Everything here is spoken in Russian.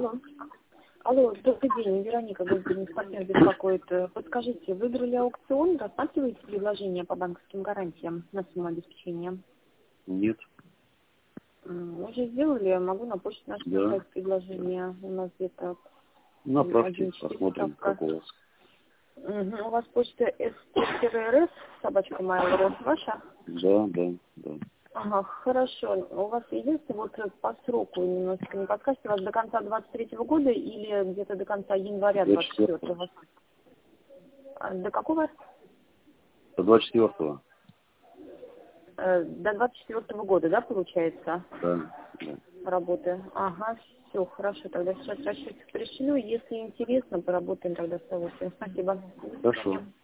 Алло. Алло, добрый день, Вероника, госбизнес партнер беспокоит. Подскажите, выбрали аукцион, рассматриваете предложение по банковским гарантиям на сумму обеспечения? Нет. Уже сделали, могу на почту наше направить предложение. У нас где-то Направьте, посмотрим, как у вас. У вас почта st-rs, собачка mail.ru, ваша? Да. Ага, хорошо. У вас единственное, вот по сроку немножко не подскажете, у вас до конца 23-го года или где-то до конца января 24-го? До какого? До 24-го. До 24-го года, да, получается? Да. Работы. Ага, все, хорошо, тогда сейчас расчетик пришлю. Если интересно, поработаем тогда с удовольствием. Спасибо. Хорошо.